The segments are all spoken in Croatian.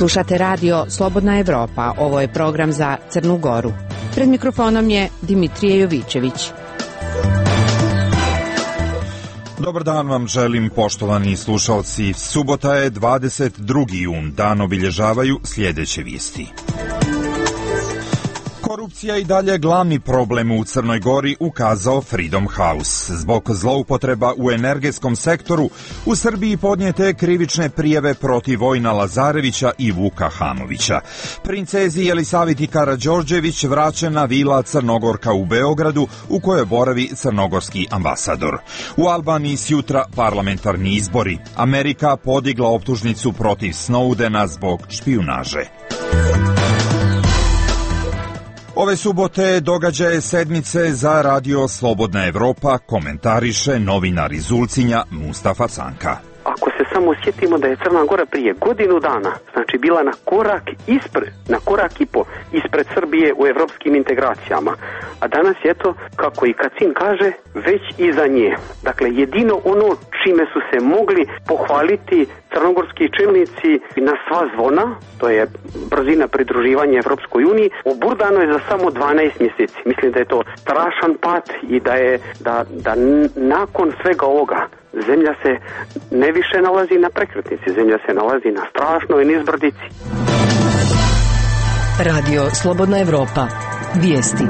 Slušate radio Slobodna Evropa. Ovo je program za Crnu Goru. Pred mikrofonom je Dimitrije Jovićević. Dobar dan vam želim, poštovani slušalci. Subota je 22. jun, dan obilježavaju sljedeće vijesti. Korupcija i dalje glavni problem u Crnoj Gori, ukazao Freedom House. Zbog zloupotreba u energetskom sektoru u Srbiji podnijete krivične prijave protiv Vojina Lazarevića i Vuka Hamovića. Princezi Jelisaveti Karađorđević vraćena vila Crnogorka u Beogradu u kojoj boravi crnogorski ambasador. U Albaniji sjutra parlamentarni izbori. Amerika podigla optužnicu protiv Snowdena zbog špijunaže. Ove subote događaje sedmice za radio Slobodna Evropa komentariše novinar iz Ulcinja Mustafa Canka. Ako se samo sjetimo da je Crna Gora prije godinu dana, znači bila na korak i po ispred Srbije u evropskim integracijama, a danas je to, kako i Kacin kaže, već iza nje. Dakle, jedino ono čime su se mogli pohvaliti crnogorski čelnici na sva zvona, to je brzina pridruživanja Evropskoj uniji, oburdano je za samo 12 mjeseci. Mislim da je to strašan pad i da nakon svega ovoga zemlja se ne više nalazi na prekretnici, zemlja se nalazi na strašnoj nizbrdici. Radio Slobodna Evropa. Vijesti.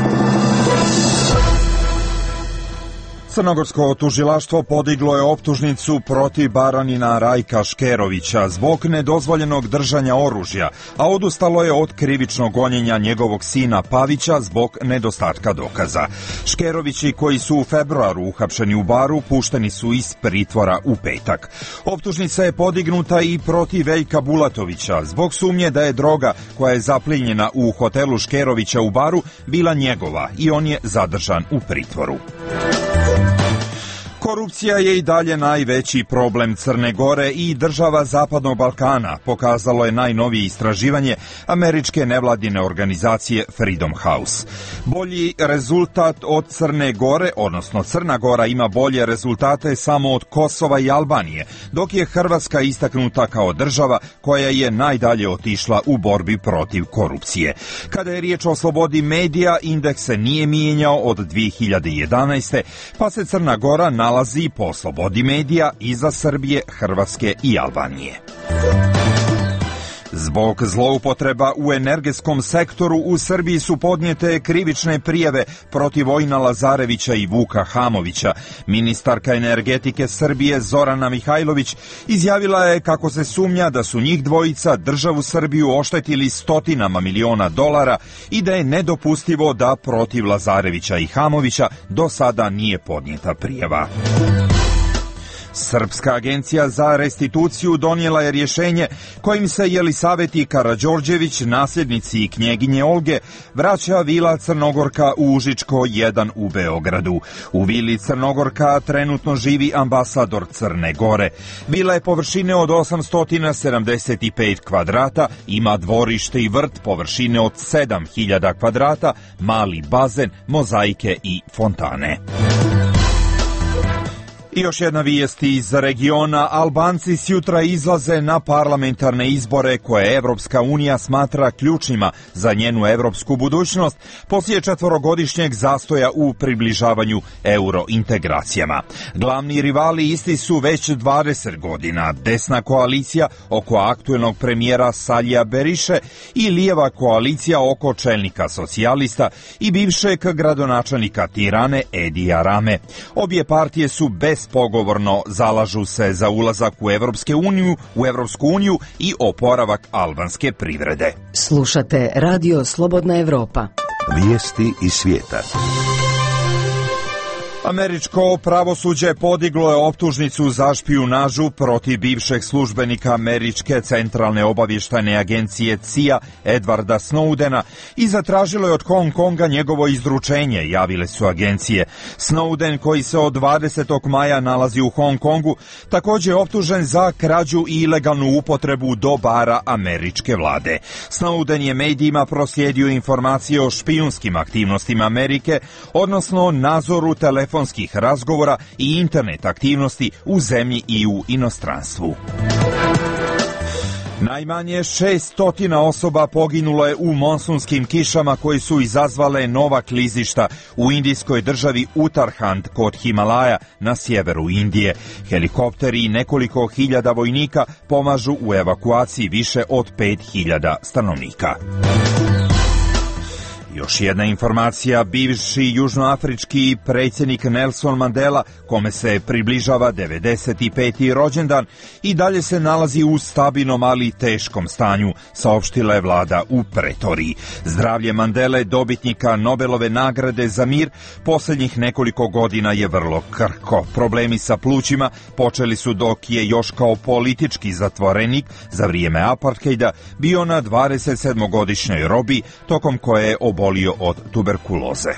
Crnogorsko tužilaštvo podiglo je optužnicu protiv baranina Rajka Škerovića zbog nedozvoljenog držanja oružja, a odustalo je od krivičnog gonjenja njegovog sina Pavića zbog nedostatka dokaza. Škerovići, koji su u februaru uhapšeni u Baru, pušteni su iz pritvora u petak. Optužnica je podignuta i protiv Veljka Bulatovića zbog sumnje da je droga koja je zaplijenjena u hotelu Škerovića u Baru bila njegova i on je zadržan u pritvoru. Korupcija je i dalje najveći problem Crne Gore i država Zapadnog Balkana, pokazalo je najnovije istraživanje američke nevladine organizacije Freedom House. Bolji rezultat od Crne Gore, odnosno Crna Gora ima bolje rezultate samo od Kosova i Albanije, dok je Hrvatska istaknuta kao država koja je najdalje otišla u borbi protiv korupcije. Kada je riječ o slobodi medija, indeks se nije mijenjao od 2011. pa se Crna Gora nalazi po slobodi medija iza Srbije, Hrvatske i Albanije. Zbog zloupotreba u energetskom sektoru u Srbiji su podnijete krivične prijave protiv Vojina Lazarevića i Vuka Hamovića. Ministarka energetike Srbije Zorana Mihajlović izjavila je kako se sumnja da su njih dvojica državu Srbiju oštetili stotinama miliona dolara i da je nedopustivo da protiv Lazarevića i Hamovića do sada nije podnijeta prijava. Srpska agencija za restituciju donijela je rješenje kojim se Jelisaveti Karađorđević, nasljednici i knjeginje Olge, vraća vila Crnogorka u Užičko 1 u Beogradu. U vili Crnogorka trenutno živi ambasador Crne Gore. Vila je površine od 875 kvadrata, ima dvorište i vrt površine od 7000 kvadrata, mali bazen, mozaike i fontane. I još jedna vijest iz regiona. Albanci sjutra izlaze na parlamentarne izbore koje Evropska unija smatra ključnima za njenu evropsku budućnost poslije 4-godišnjeg zastoja u približavanju eurointegracijama. Glavni rivali isti su već 20 godina. Desna koalicija oko aktuelnog premijera Salija Beriše i lijeva koalicija oko čelnika socijalista i bivšeg gradonačelnika Tirane Edija Rame. Obje partije su bespogovorno zalažu se za ulazak u Evropsku uniju i oporavak albanske privrede. Slušate radio Slobodna Evropa. Vijesti iz svijeta. Američko pravosuđe podiglo je optužnicu za špijunažu protiv bivšeg službenika Američke centralne obavještajne agencije CIA Edwarda Snowdena i zatražilo je od Hong Konga njegovo izručenje, javile su agencije. Snowden, koji se od 20. maja nalazi u Hong Kongu, također je optužen za krađu i ilegalnu upotrebu dobara američke vlade. Snowden je medijima proslijedio informacije o špijunskim aktivnostima Amerike, odnosno nadzoru telefonskih razgovora i internet aktivnosti u zemlji i u inostranstvu. Najmanje 600 osoba poginulo je u monsunskim kišama koji su izazvale nova klizišta u indijskoj državi Uttarakhand kod Himalaja na sjeveru Indije. Helikopteri i nekoliko hiljada vojnika pomažu u evakuaciji više od 5000 stanovnika. Još jedna informacija, bivši južnoafrički predsjednik Nelson Mandela, kome se približava 95. rođendan, i dalje se nalazi u stabilnom, ali teškom stanju, saopštila je vlada u Pretoriji. Zdravlje Mandele, dobitnika Nobelove nagrade za mir, posljednjih nekoliko godina je vrlo krhko. Problemi sa plućima počeli su dok je još kao politički zatvorenik za vrijeme apartheida bio na 27-godišnjoj robiji, tokom koje je obolio od tuberkuloze.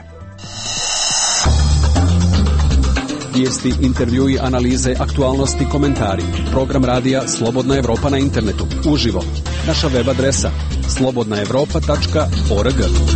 Vijesti, intervjui, analize, aktualnosti, komentari. Program radija Slobodna Evropa na internetu. Uživo. Naša web adresa slobodnaevropa.org.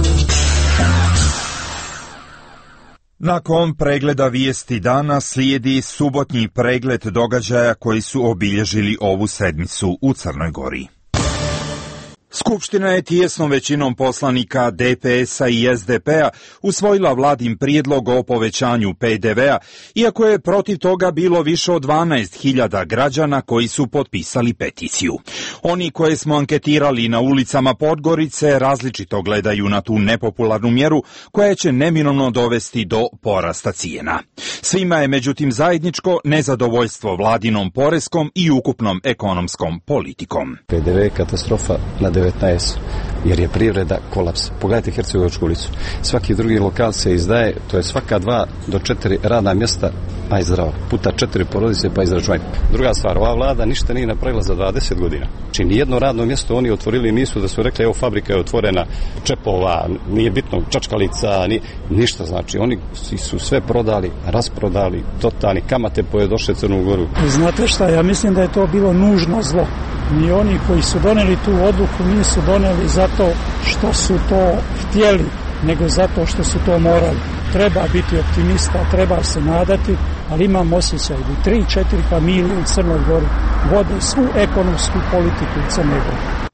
Nakon pregleda vijesti dana slijedi subotnji pregled događaja koji su obilježili ovu sedmicu u Crnoj Gori. Skupština je tijesnom većinom poslanika DPS-a i SDP-a usvojila vladin prijedlog o povećanju PDV-a, iako je protiv toga bilo više od 12.000 građana koji su potpisali peticiju. Oni koje smo anketirali na ulicama Podgorice različito gledaju na tu nepopularnu mjeru koja će neminovno dovesti do porasta cijena. Svima je međutim zajedničko nezadovoljstvo vladinom poreskom i ukupnom ekonomskom politikom. PDV je katastrofa na 19, jer je privreda kolaps. Pogledajte Hercegovačku ulicu. Svaki drugi lokal se izdaje, to je svaka 2 do 4 radna mjesta, aj zdravo, puta 4 porodice, pa izračunajte. Druga stvar, ova vlada ništa nije napravila za 20 godina. Znači, nijedno radno mjesto oni otvorili nisu da su rekli, evo fabrika je otvorena, čepova, nije bitno, čačkalica, ništa. Znači, oni su sve prodali, rasprodali, totalni, kamate pojedoše Crnu Goru. Znate šta, ja mislim da je to bilo nužno zlo. Ni oni koji su doneli tu odluku nisu doneli zato što su to htjeli, nego zato što su to morali. Treba biti optimista, treba se nadati, ali imam osjećaj da 3-4 familije u Crnoj Gori vode svu ekonomsku politiku u Crnoj Gori.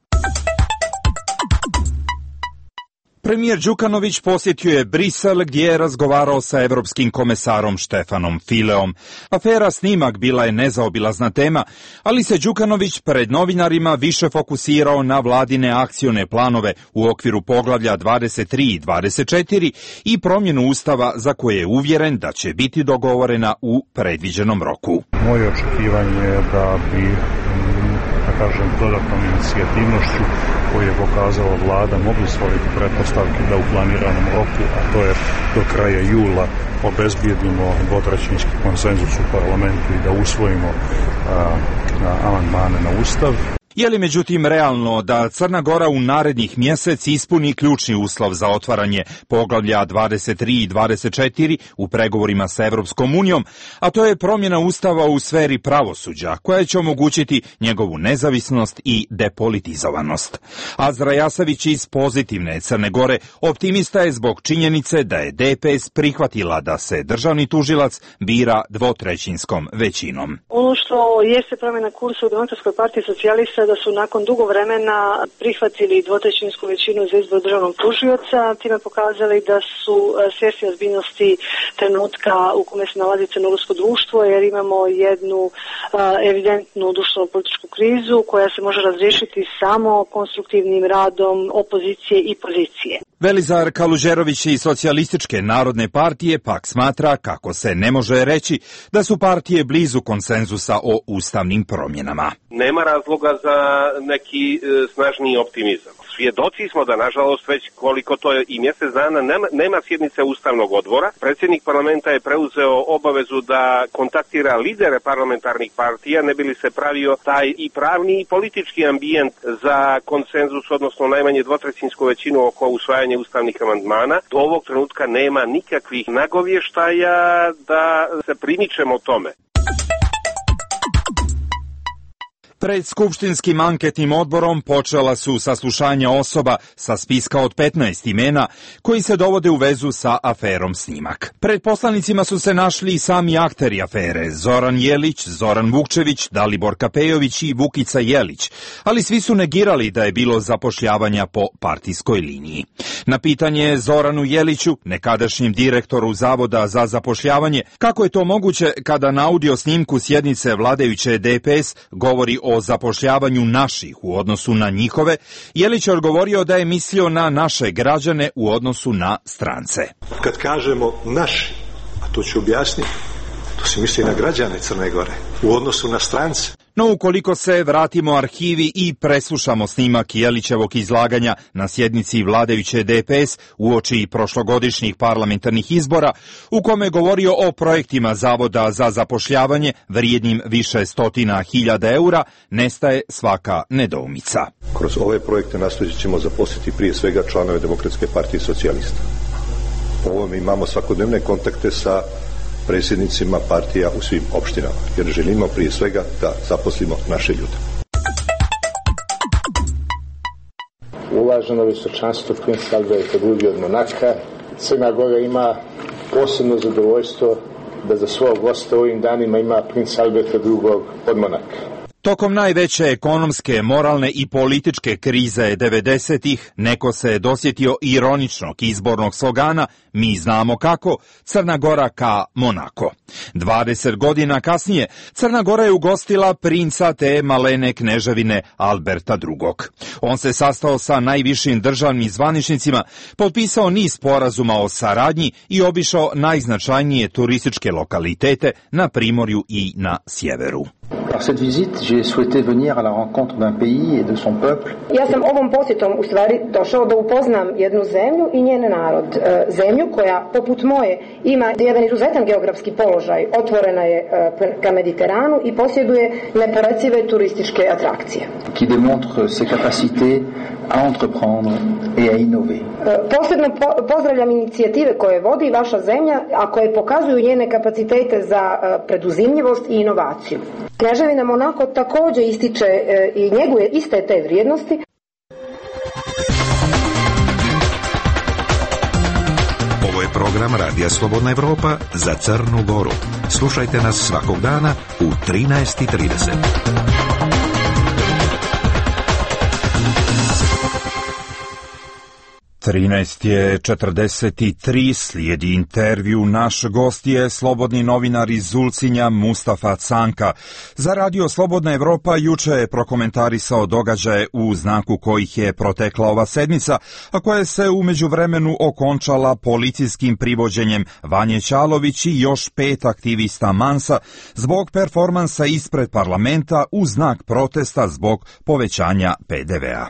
Premijer Đukanović posjetio je Brisel gdje je razgovarao sa europskim komesarom Štefanom Fileom. Afera snimak bila je nezaobilazna tema, ali se Đukanović pred novinarima više fokusirao na vladine akcione planove u okviru poglavlja 23 i 24 i promjenu ustava za koje je uvjeren da će biti dogovorena u predviđenom roku. Moje očekivanje je da bi, da kažem, dodatnom inicijativnošću koju je pokazala vlada mogli stvoriti pretpostavke da u planiranom roku, a to je do kraja jula, obezbijedimo dvotrećinski konsenzus u parlamentu i da usvojimo amandmane na ustav. Je li međutim realno da Crna Gora u narednih mjesec ispuni ključni uslov za otvaranje poglavlja 23 i 24 u pregovorima sa Evropskom unijom, a to je promjena ustava u sferi pravosuđa koja će omogućiti njegovu nezavisnost i depolitizovanost. Azra Jasavić iz Pozitivne Crne Gore optimista je zbog činjenice da je DPS prihvatila da se državni tužilac bira dvotrećinskom većinom. Ono što jeste promjena kursa u Demokratskoj partiji socijalista da su nakon dugo vremena prihvatili dvotrećinsku većinu za izbor državnog tužioca, time pokazali da su svjesni ozbiljnosti trenutka u kome se nalazi crnogorsko društvo, jer imamo jednu evidentnu društveno-političku krizu koja se može razriješiti samo konstruktivnim radom opozicije i pozicije. Velizar Kalužerović iz Socijalističke narodne partije pak smatra kako se ne može reći da su partije blizu konsenzusa o ustavnim promjenama. Nema razloga za neki snažniji optimizam. Svjedoci smo da, nažalost, već koliko to je i mjesec dana nema sjednice Ustavnog odbora. Predsjednik parlamenta je preuzeo obavezu da kontaktira lidere parlamentarnih partija, ne bi li se pravio taj i pravni i politički ambijent za konsenzus, odnosno najmanje dvotrećinsku većinu oko usvajanja ustavnih amandmana. Do ovog trenutka nema nikakvih nagovještaja da se primičemo tome. Pred skupštinskim anketnim odborom počela su saslušanja osoba sa spiska od 15 imena koji se dovode u vezu sa aferom Snimak. Pred poslanicima su se našli i sami akteri afere, Zoran Jelić, Zoran Vukčević, Dalibor Kapejović i Vukica Jelić, ali svi su negirali da je bilo zapošljavanja po partijskoj liniji. Na pitanje Zoranu Jeliću, nekadašnjem direktoru Zavoda za zapošljavanje, kako je to moguće kada na audio snimku sjednice vladajuće DPS govori o zapošljavanju naših u odnosu na njihove, Jelić je odgovorio da je mislio na naše građane u odnosu na strance. Kad kažemo naši, a to ću objasniti, to se misli na građane Crne Gore u odnosu na strance. No ukoliko se vratimo arhivi i preslušamo snimak Jelićevog izlaganja na sjednici vladajuće DPS uoči prošlogodišnjih parlamentarnih izbora, u kome je govorio o projektima Zavoda za zapošljavanje vrijednim više stotina hiljada eura, nestaje svaka nedoumica. Kroz ove projekte nastojat ćemo zaposliti prije svega članove Demokratske partije socijalista. Po ovome imamo svakodnevne kontakte sa predsjednicima partija u svim opštinama, jer želimo prije svega da zaposlimo naše ljude. Uvaženo visočanstvo princ Albert II od Monaka, Crna Gora ima posebno zadovoljstvo da za svog gosta ovim danima ima princ Albert II od Monaka. Tokom najveće ekonomske, moralne i političke krize 90-ih neko se dosjetio ironičnog izbornog slogana "Mi znamo kako, Crna Gora ka Monako". 20 godina kasnije Crna Gora je ugostila princa te malene kneževine Alberta II. On se sastao sa najvišim državnim zvaničnicima, potpisao niz sporazuma o saradnji i obišao najznačajnije turističke lokalitete na primorju i na sjeveru. Par cette visite, j'ai souhaité venir à la rencontre d'un pays et de son peuple. Ja sam ovom posjetom u stvari došao da upoznam jednu zemlju i njen narod. Zemlju koja, poput moje, ima jedan izuzetan geografski položaj, otvorena je ka Mediteranu i posjeduje neporecive turističke atrakcije. Qui démontre ses capacités à entreprendre et à innover. Posebno pozdravljam inicijative koje vodi vaša zemlja, a koje pokazuju njene kapacitete za preduzimljivost i inovaciju. Kneževina Monako također ističe i njeguje iste te vrijednosti. Ovo je program Radija Slobodna Evropa za Crnu Goru. Slušajte nas svakog dana u 13:30. 13:43 slijedi intervju. Naš gost je slobodni novinar iz Ulcinja Mustafa Canka. Za Radio Slobodna Evropa juče je prokomentarisao događaje u znaku kojih je protekla ova sedmica, a koja se u međuvremenu okončala policijskim privođenjem Vanje Ćalović i još 5 aktivista Mansa zbog performansa ispred parlamenta u znak protesta zbog povećanja PDV-a.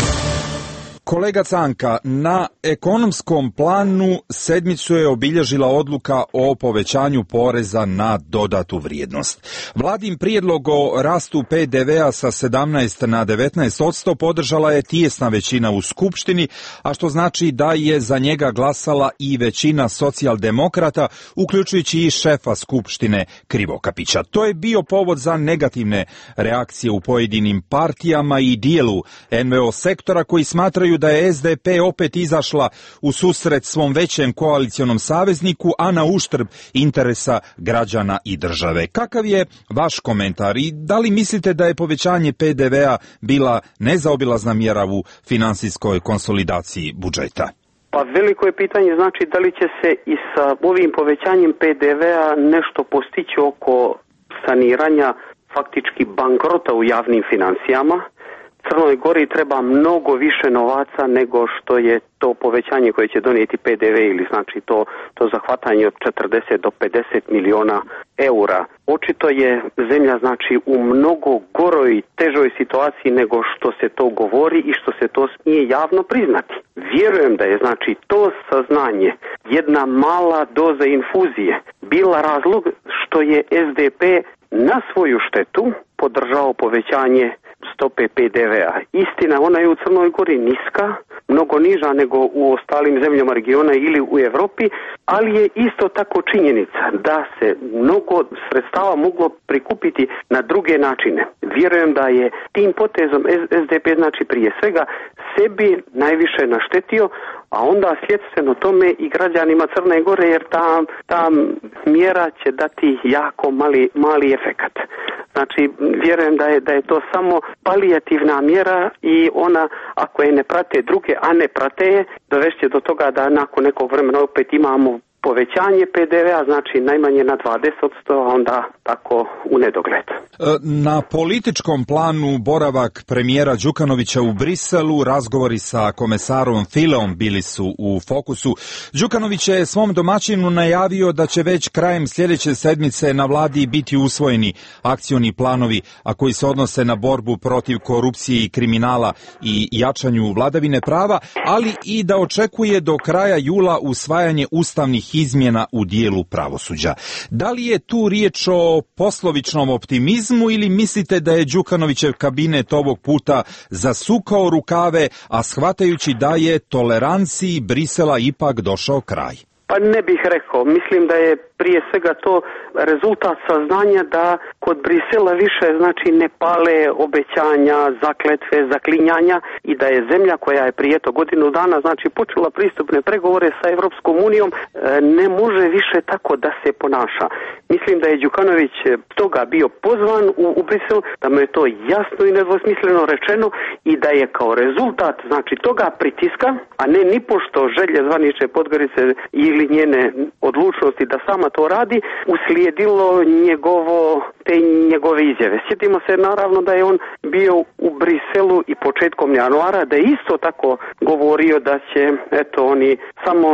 Kolega Canka, na ekonomskom planu sedmicu je obilježila odluka o povećanju poreza na dodatu vrijednost. Vladin prijedlog o rastu PDV-a sa 17 na 19% podržala je tijesna većina u Skupštini, a što znači da je za njega glasala i većina socijaldemokrata, uključujući i šefa Skupštine Krivokapića. To je bio povod za negativne reakcije u pojedinim partijama i dijelu NVO sektora koji smatraju da je SDP opet izašla u susret svom većem koalicionom savezniku, a na uštrb interesa građana i države. Kakav je vaš komentar i da li mislite da je povećanje PDV-a bila nezaobilazna mjera u financijskoj konsolidaciji budžeta? Pa veliko je pitanje, znači da li će se i sa ovim povećanjem PDV-a nešto postići oko saniranja faktički bankrota u javnim financijama. Crnoj Gori treba mnogo više novaca nego što je to povećanje koje će donijeti PDV ili znači to zahvatanje od 40 do 50 miliona eura. Očito je zemlja znači u mnogo goroj, težoj situaciji nego što se to govori i što se to smije javno priznati. Vjerujem da je znači to saznanje, jedna mala doza infuzije, bila razlog što je SDP na svoju štetu podržao povećanje stope PDV-a. Istina, ona je u Crnoj Gori niska, mnogo niža nego u ostalim zemljama regiona ili u Europi, ali je isto tako činjenica da se mnogo sredstava moglo prikupiti na druge načine. Vjerujem da je tim potezom SDP znači prije svega sebi najviše naštetio, a onda sljedstveno tome i građanima Crne Gore, jer ta mjera će dati jako mali efekat. Znači, vjerujem da je to samo palijativna mjera i ona, ako je ne prate druge, a ne prate je, dovešće do toga da nakon nekog vremena opet imamo povećanje PDV-a, znači najmanje na 20%, a onda tako u nedogled. Na političkom planu boravak premijera Đukanovića u Briselu, razgovori sa komesarom Fileom bili su u fokusu. Đukanović je svom domaćinu najavio da će već krajem sljedeće sedmice na vladi biti usvojeni akcioni planovi, a koji se odnose na borbu protiv korupcije i kriminala i jačanju vladavine prava, ali i da očekuje do kraja jula usvajanje ustavnih izmjena u dijelu pravosuđa. Da li je tu riječ o poslovičnom optimizmu ili mislite da je Đukanovićev kabinet ovog puta zasukao rukave, a shvatajući da je toleranciji Brisela ipak došao kraj? Pa ne bih rekao. Mislim da je prije svega to rezultat saznanja da kod Brisela više znači ne pale obećanja, zakletve, zaklinjanja i da je zemlja koja je prije godinu dana znači počela pristupne pregovore sa Europskom unijom ne može više tako da se ponaša. Mislim da je Đukanović toga bio pozvan u Brisel, da mu je to jasno i nedvosmisleno rečeno i da je kao rezultat znači toga pritiska, a ne nipošto želje zvanične Podgorice ili njene odlučnosti da sama to radi, uslijedilo te njegove izjave. Sjetimo se naravno da je on bio u Briselu i početkom januara, da je isto tako govorio da će oni samo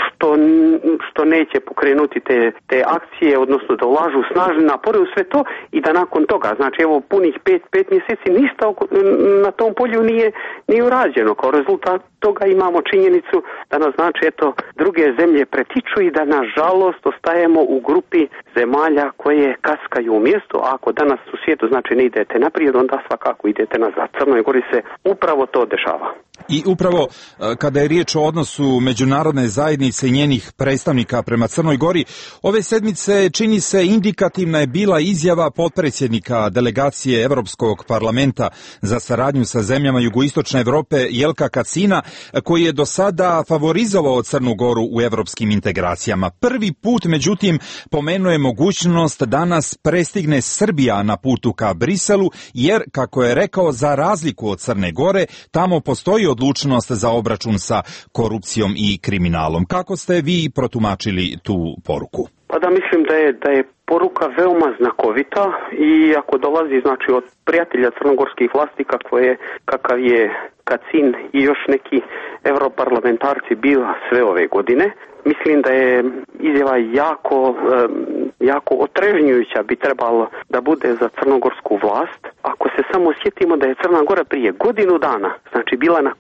što neće pokrenuti te akcije, odnosno da ulažu snažne napore u sve to i da nakon toga, znači evo punih 5 mjeseci ništa na tom polju nije urađeno. Kao rezultat toga imamo činjenicu da nas znači druge zemlje pretiču i da nažalost ostajemo u grupi zemalja koje kaskaju u mjestu, a ako danas u svijetu znači ne idete naprijed, onda svakako idete nazad. Crnoj Gori se upravo to dešava. I upravo kada je riječ o odnosu međunarodne zajednice i njenih predstavnika prema Crnoj Gori, ove sedmice čini se indikativna je bila izjava potpredsjednika delegacije Europskog parlamenta za saradnju sa zemljama jugoistočne Europe Jelka Kacina, koji je do sada favorizovao Crnu Goru u europskim integracijama. Prvi put, međutim, pomenuo je mogućnost da nas prestigne Srbija na putu ka Briselu, jer, kako je rekao, za razliku od Crne Gore, tamo postoji odlučnost za obračun sa korupcijom i kriminalom. Kako ste vi protumačili tu poruku? Pa da, mislim da je poruka veoma znakovita i ako dolazi znači od prijatelja crnogorskih vlasti kakav je Kacin i još neki europarlamentarci bila sve ove godine, mislim da je izjava jako otrežnjujuća bi trebalo da bude za crnogorsku vlast. Ako se samo sjetimo da je Crna Gora prije godinu dana znači bila na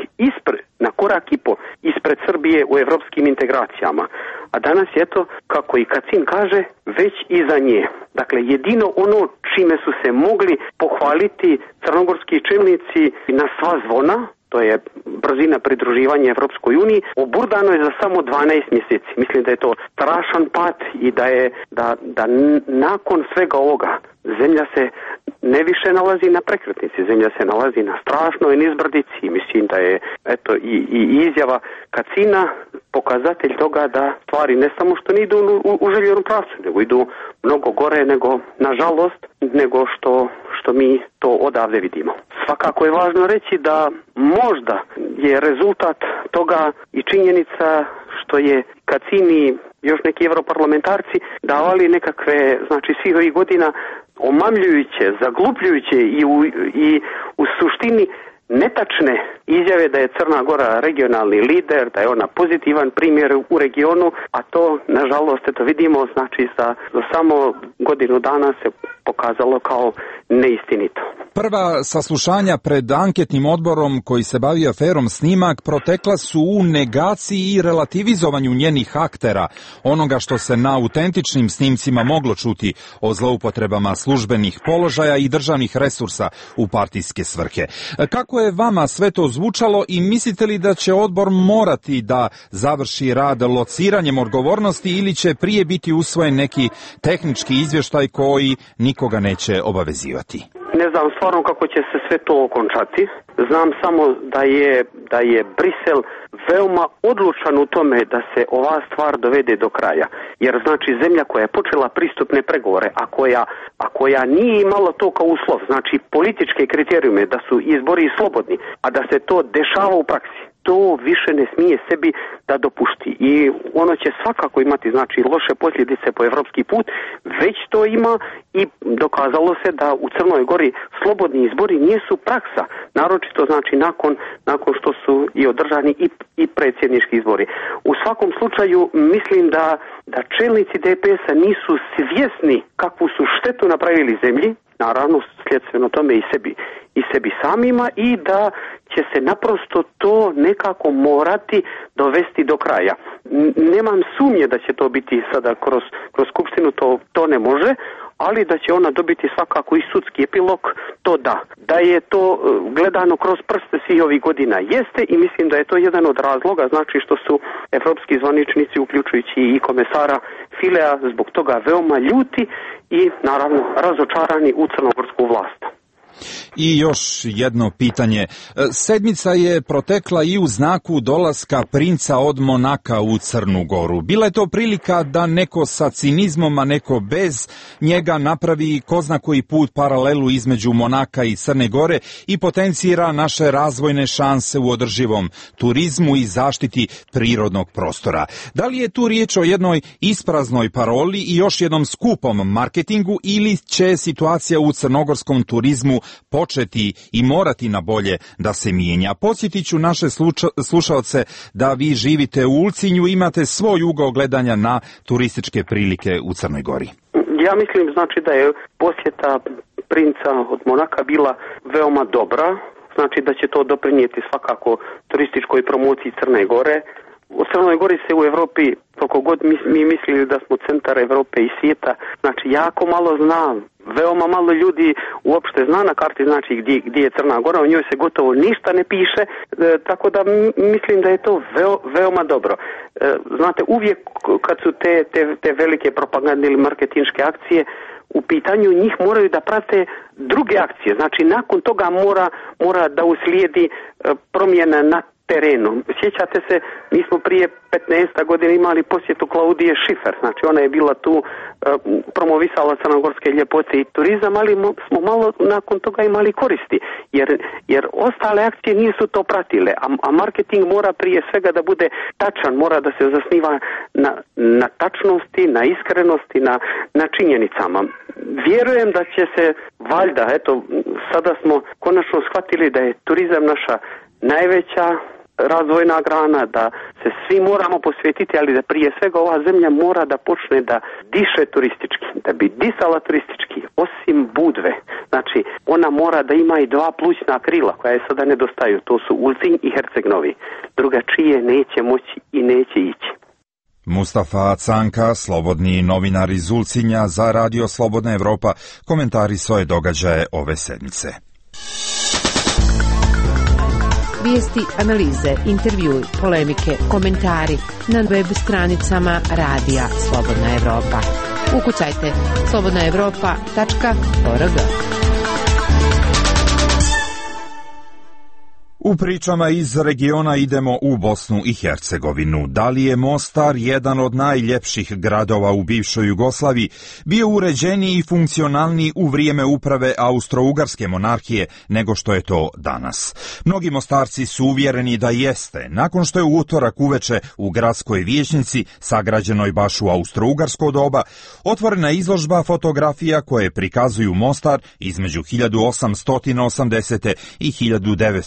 korak i po ispred Srbije u evropskim integracijama, a danas je kako i Kacin kaže, već iza nje. Dakle, jedino ono čime su se mogli pohvaliti crnogorski čelnici na sva zvona, to je brzina pridruživanja Evropskoj uniji, oburdano je za samo 12 mjeseci. Mislim da je to strašan pad i da nakon svega ovoga zemlja se ne više nalazi na prekretnici, zemlja se nalazi na strašnoj nizbrdici. Mislim da je i izjava Kacina pokazatelj toga da stvari ne samo što ne idu u željenom pravcu, nego idu mnogo gore nažalost, nego što mi to odavde vidimo. Svakako je važno reći da možda je rezultat toga i činjenica što je Kacin i još neki europarlamentarci davali nekakve, znači svih ovih godina omamljujuće, zaglupljujuće i u suštini netačne izjave da je Crna Gora regionalni lider, da je ona pozitivan primjer u regionu, a to nažalost vidimo znači za samo godinu dana se pokazalo kao neistinito. Prva saslušanja pred anketnim odborom koji se bavi aferom Snimak protekla su u negaciji i relativizovanju njenih aktera, onoga što se na autentičnim snimcima moglo čuti o zloupotrebama službenih položaja i državnih resursa u partijske svrhe. Kako je vama sve to zvučalo i mislite li da će odbor morati da završi rad lociranjem odgovornosti ili će prije biti usvojen neki tehnički izvještaj koji nikoga neće obavezivati? Ne znam stvarno kako će se sve to okončati. Znam samo da je Brisel veoma odlučan u tome da se ova stvar dovede do kraja. Jer znači zemlja koja je počela pristupne pregovore, a koja nije imala to kao uslov, znači političke kriterijume da su izbori slobodni, a da se to dešava u praksi, to više ne smije sebi da dopušti. I ono će svakako imati znači loše posljedice po evropski put, već to ima i dokazalo se da u Crnoj Gori slobodni izbori nisu praksa, naročito znači nakon što su i održani i predsjednički izbori. U svakom slučaju mislim da čelnici DPS-a nisu svjesni kakvu su štetu napravili zemlji, naravno sljedstveno tome i sebi samima, i da će se naprosto to nekako morati dovesti do kraja. Nemam sumnje da će to biti sada kroz skupštinu, to ne može, ali da će ona dobiti svakako i sudski epilog, to da. Da je to gledano kroz prste svih ovih godina jeste, i mislim da je to jedan od razloga, znači što su evropski zvaničnici, uključujući i komesara Filea, zbog toga veoma ljuti i naravno razočarani u crnogorsku vlast. I još jedno pitanje. Sedmica je protekla i u znaku dolaska princa od Monaka u Crnu Goru. Bila je to prilika da neko sa cinizmom, a neko bez njega napravi ko zna koji put paralelu između Monaka i Crne Gore i potencira naše razvojne šanse u održivom turizmu i zaštiti prirodnog prostora. Da li je tu riječ o jednoj ispraznoj paroli i još jednom skupom marketingu, ili će situacija u crnogorskom turizmu početi i morati na bolje da se mijenja? Podsjetit ću naše slušaoce da vi živite u Ulcinju, imate svoj ugao gledanja na turističke prilike u Crnoj Gori. Ja mislim znači da je posjeta princa od Monaka bila veoma dobra, znači da će to doprinijeti svakako turističkoj promociji Crne Gore. U Crnoj Gori se u Europi, koliko god mi mislili da smo centar Europe i svijeta, znači jako malo znam. Veoma malo ljudi uopšte zna na karti znači gdje je Crna Gora, o njoj se gotovo ništa ne piše, tako da mislim da je to veoma dobro. Znate, uvijek kad su te velike propagandne ili marketinške akcije u pitanju, njih moraju da prate druge akcije, znači nakon toga mora da uslijedi promjena na terenu. Sjećate se, mi smo prije 15 godina imali posjetu Klaudije Šifer, znači ona je bila tu, promovisala crnogorske ljepote i turizam, ali smo malo nakon toga imali koristi, jer ostale akcije nisu to pratile, a marketing mora prije svega da bude tačan, mora da se zasniva na tačnosti, na iskrenosti, na činjenicama. Vjerujem da će se valjda, eto, sada smo konačno shvatili da je turizam naša najveća razvojna grana, da se svi moramo posvetiti, ali da prije svega ova zemlja mora da počne da diše turistički, da bi disala turistički, osim Budve. Znači, ona mora da ima i 2 plućna krila koja je sada nedostaju, to su Ulcinj i Herceg Novi. Drugačije neće moći i neće ići. Mustafa Canka, slobodni novinar iz Ulcinja za Radio Slobodna Evropa, komentarisao je događaje ove sedmice. Vijesti, analize, intervjui, polemike, komentari na web stranicama Radija Slobodna Evropa. Ukucajte slobodnaevropa.org. U pričama iz regiona idemo u Bosnu i Hercegovinu. Da li je Mostar, jedan od najljepših gradova u bivšoj Jugoslaviji, bio uređeniji i funkcionalniji u vrijeme uprave Austro-Ugarske monarhije nego što je to danas? Mnogi Mostarci su uvjereni da jeste, nakon što je u utorak uveče u gradskoj vijećnici, sagrađenoj baš u Austro-Ugarsko doba, otvorena izložba fotografija koje prikazuju Mostar između 1880. i 1900.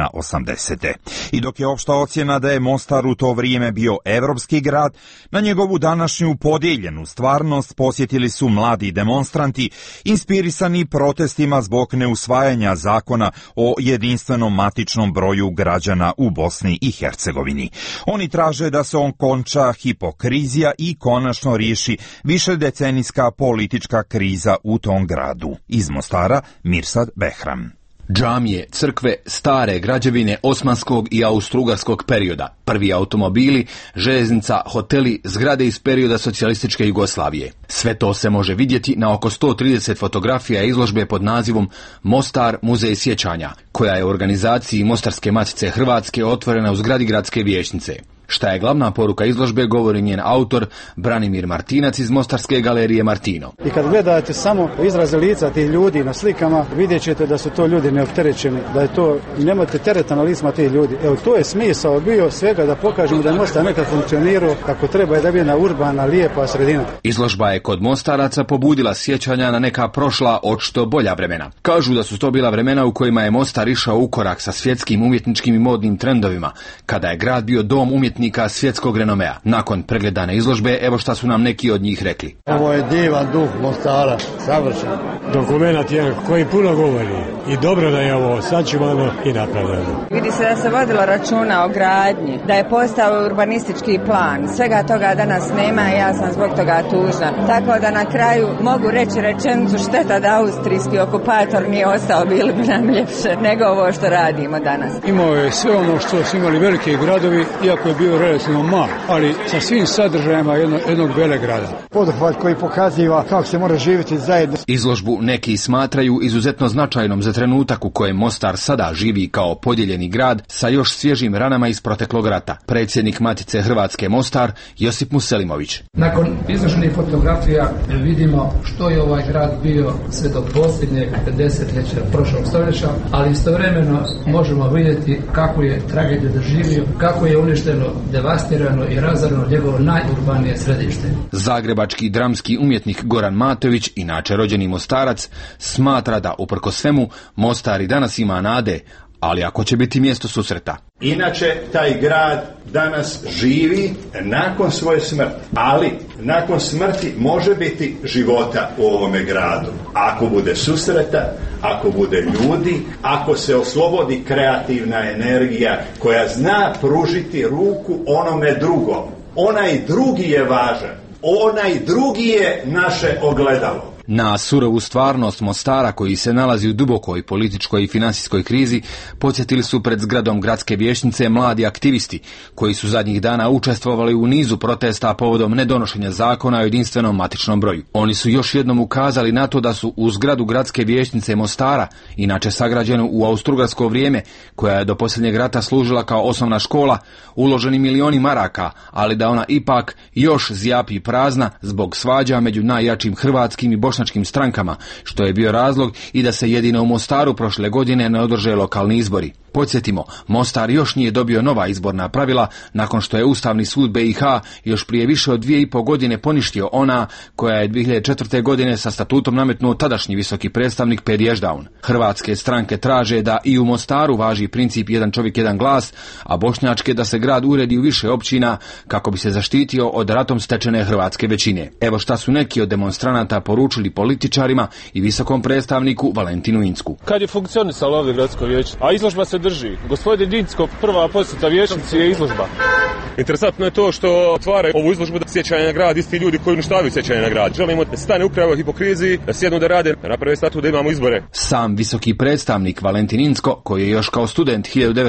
polovina 80. I dok je opšta ocjena da je Mostar u to vrijeme bio evropski grad, na njegovu današnju podijeljenu stvarnost posjetili su mladi demonstranti, inspirisani protestima zbog neusvajanja zakona o jedinstvenom matičnom broju građana u Bosni i Hercegovini. Oni traže da se on konča hipokrizija i konačno riješi višedecenijska politička kriza u tom gradu. Iz Mostara, Mirsad Behram. Džamije, crkve, stare građevine osmanskog i austrougarskog perioda, prvi automobili, željeznica, hoteli, zgrade iz perioda socijalističke Jugoslavije. Sve to se može vidjeti na oko 130 fotografija izložbe pod nazivom Mostar, muzej sjećanja, koja je u organizaciji Mostarske matice Hrvatske otvorena u zgradi gradske vijećnice. Šta je glavna poruka izložbe, govori njen autor Branimir Martinac iz Mostarske galerije Martino. I kad gledate samo izraze lica tih ljudi na slikama, vidjet ćete da su to ljudi neopterećeni, da je to, nemate tereta na licima tih ljudi. Evo, to je smisao bio svega, da pokažemo da je Mostar nekad funkcionirao kako treba i da bi jedna urbana, lijepa sredina. Izložba je kod Mostaraca pobudila sjećanja na neka prošla, očito bolja vremena. Kažu da su to bila vremena u kojima je Mostar išao u korak sa svjetskim umjetničkim i modnim trendovima, kada je grad bio dom umjetnika svjetskog renomea. Nakon pregledane izložbe, evo šta su nam neki od njih rekli. Ovo je divan duh Mostara, savršen. Dokumenat je koji puno govori i dobro da je ovo sačuvano i napravljeno. Vidi se da se vodilo računa o gradnji, da je postao urbanistički plan. Svega toga danas nema i ja sam zbog toga tužna. Tako da na kraju mogu reći rečenicu šteta da austrijski okupator nije ostao, bili bi nam ljepše nego ovo što radimo danas. Imao je sve ono što su imali velike gradovi, iako je bio relativno mal, ali sa svim sadržajima jednog velegrada. Poduhvat koji pokaziva kako se mora živjeti zajedno. Izložbu neki smatraju izuzetno značajnom za trenutak u kojem Mostar sada živi kao podijeljeni grad sa još svježim ranama iz proteklog rata. Predsjednik Matice Hrvatske Mostar Josip Muselimović. Nakon izloženih fotografija vidimo što je ovaj grad bio sve do posljednjeg desetljeća prošlog stoljeća, ali istovremeno možemo vidjeti kako je tragediju doživio, kako je uništeno, devastirano i razarano njegovo najurbanije središte. Zagrebački dramski umjetnik Goran Matović, inače rođeni Mostarac, smatra da uprkos svemu Mostar i danas ima nade, ali ako će biti mjesto susreta. Inače, taj grad danas živi nakon svoje smrti, ali nakon smrti može biti života u ovome gradu. Ako bude susreta, ako bude ljudi, ako se oslobodi kreativna energija koja zna pružiti ruku onome drugom. Onaj drugi je važan, onaj drugi je naše ogledalo. Na surovu stvarnost Mostara, koji se nalazi u dubokoj političkoj i financijskoj krizi, podsjetili su pred zgradom gradske vijećnice mladi aktivisti, koji su zadnjih dana učestvovali u nizu protesta povodom nedonošenja zakona o jedinstvenom matičnom broju. Oni su još jednom ukazali na to da su u zgradu gradske vijećnice Mostara, inače sagrađenu u austrougarsko vrijeme, koja je do posljednjeg rata služila kao osnovna škola, uloženi milioni maraka, ali da ona ipak još zjapi prazna zbog svađa među najjačim hrvatskim i bošnjačkim strankama, što je bio razlog i da se jedino u Mostaru prošle godine ne održe lokalni izbori. Podsjetimo, Mostar još nije dobio nova izborna pravila nakon što je Ustavni sud BiH još prije više od 2,5 godine poništio ona koja je 2004. godine sa statutom nametnuo tadašnji visoki predstavnik Pedi Ešdaun. Hrvatske stranke traže da i u Mostaru važi princip jedan čovjek jedan glas, a bošnjačke da se grad uredi u više općina kako bi se zaštitio od ratom stečene hrvatske većine. Evo šta su neki od demonstranata poručili političarima i visokom predstavniku Valentinu Incku. Kad je funkcionisalo ovdje gradsko vijeće, a izložba se drži. Gospodin Dinckov, prva posjeta vijećnici je izložba. Interesantno je to što otvara ovu izložbu da sjećanje na grad isti ljudi koji uništavaju sjećanje na grad. Želimo da se stane upravo hipokriziji, da sjednu da rade, da naprave statut da imamo izbore. Sam visoki predstavnik Valentin Incko, koji je još kao student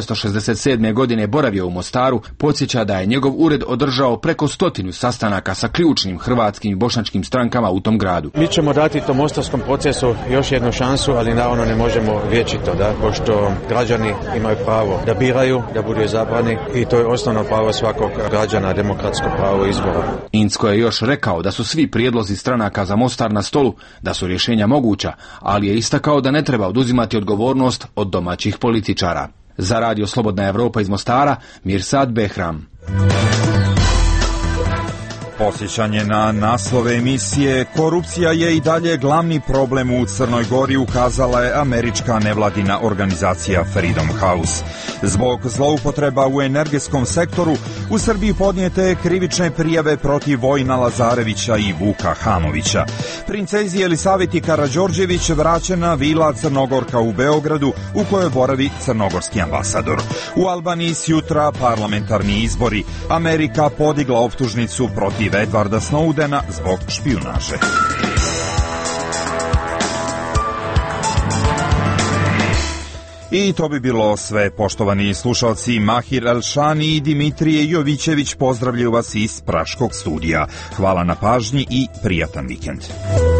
1967. godine boravio u Mostaru, podsjeća da je njegov ured održao preko 100 sastanaka sa ključnim hrvatskim i bošnjačkim strankama u tom gradu. Mi ćemo dati tom mostarskom procesu još jednu šansu, ali naravno ne možemo vječito, da, pošto građani imaju pravo da biraju, da budu izabrani i to je osnovno pravo svakog građana, demokratsko pravo izbora. Incko je još rekao da su svi prijedlozi stranaka za Mostar na stolu, da su rješenja moguća, ali je istakao da ne treba oduzimati odgovornost od domaćih političara. Za radio Slobodna Evropa iz Mostara, Mirsad Behram. Posjećanje na naslove emisije Korupcija je i dalje glavni problem u Crnoj Gori, ukazala je američka nevladina organizacija Freedom House. Zbog zloupotreba u energetskom sektoru u Srbiji podnijete krivične prijave protiv Vojina Lazarevića i Vuka Hamovića. Princezi Jelisaveti Karađorđević vraćena vila Crnogorka u Beogradu u kojoj boravi crnogorski ambasador. U Albaniji sjutra parlamentarni izbori. Amerika podigla optužnicu protiv Edvarda Snowdena zbog špijunaže. I to bi bilo sve, poštovani slušalci. Mahir Elšani i Dimitrije Jovićević pozdravljaju vas iz Praškog studija. Hvala na pažnji i prijatan vikend.